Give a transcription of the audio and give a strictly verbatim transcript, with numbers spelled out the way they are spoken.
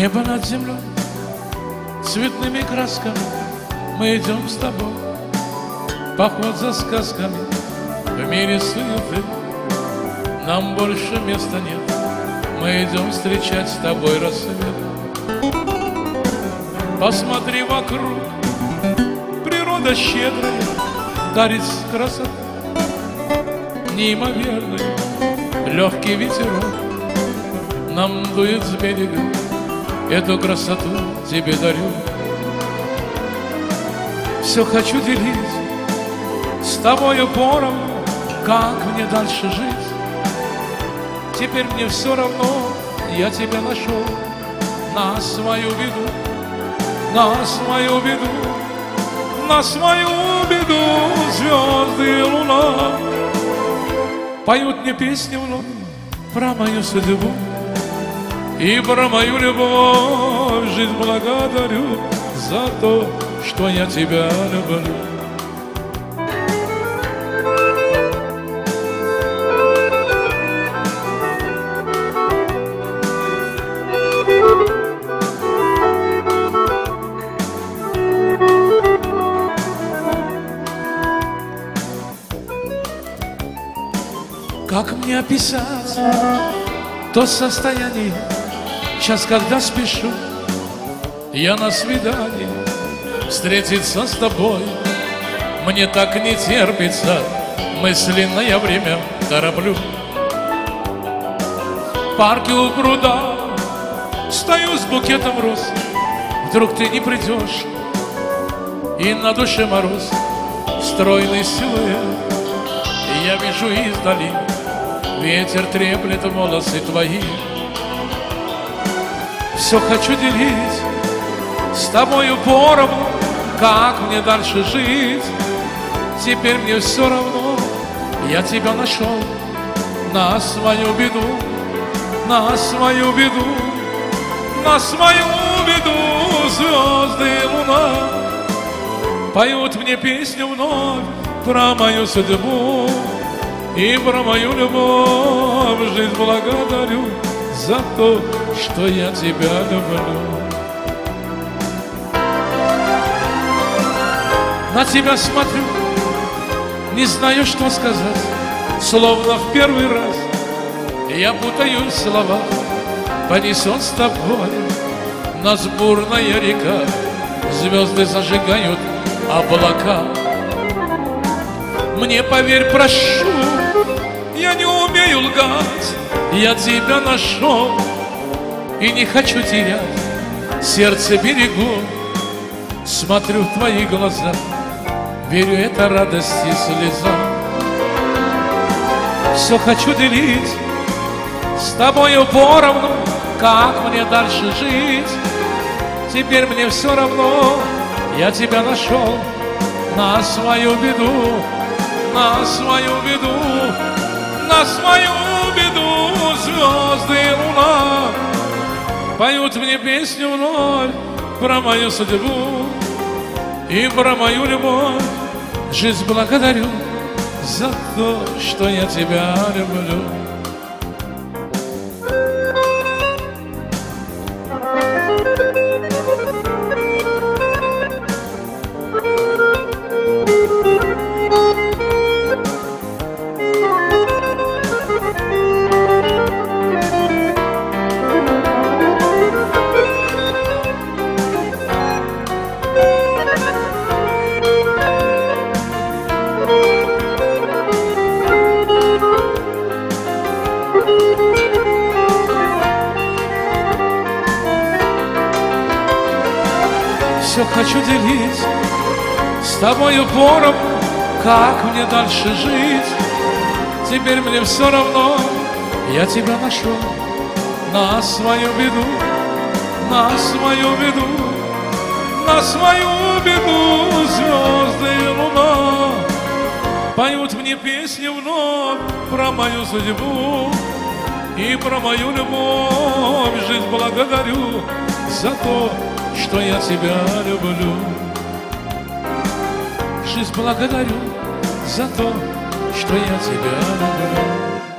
Небо над землей цветными красками, мы идем с тобой, поход за сказками, в мире суеты нам больше места нет. Мы идем встречать с тобой рассвет. Посмотри вокруг, природа щедрая дарит красоту неимоверную. Легкий ветерок нам дует с берега, эту красоту тебе дарю. Все хочу делить с тобою поровну, как мне дальше жить. Теперь мне все равно, я тебя нашел на свою беду, на свою беду, на свою беду. Звезды и луна поют мне песни вновь про мою судьбу и про мою любовь. Жизнь благодарю за то, что я тебя люблю. Как мне описать то состояние, час, когда спешу я на свидание встретиться с тобой? Мне так не терпится, мысленное время тороплю. В парке у пруда стою с букетом роз, вдруг ты не придешь, и на душе мороз. Стройный силуэт я вижу издали, ветер треплет волосы твои. Все хочу делить с тобою поровну, как мне дальше жить. Теперь мне все равно, я тебя нашел на свою беду, на свою беду, на свою беду. Звезды и луна поют мне песню вновь про мою судьбу и про мою любовь. Жизнь благодарю за то, что я тебя люблю. На тебя смотрю, не знаю, что сказать, словно в первый раз я путаю слова. Понесет с тобой нас бурная река, звезды зажигают облака. Мне поверь, прошу, я не умею лгать, я тебя нашел и не хочу терять. Сердце берегу, смотрю в твои глаза, верю, это радость и слеза. Все хочу делить с тобою поровну, как мне дальше жить. Теперь мне все равно, я тебя нашел на свою беду, на свою беду, на свою беду. Звезды и луна поют мне песню вновь про мою судьбу и про мою любовь. Жизнь благодарю за то, что я тебя люблю. Все хочу делить с тобою поровну, как мне дальше жить. Теперь мне все равно, я тебя нашел на свою беду, на свою беду, на свою беду. Звезды и луна поют мне песни вновь про мою судьбу и про мою любовь. Жизнь благодарю за то, что я тебя люблю. Жизнь благодарю за то, что я тебя люблю.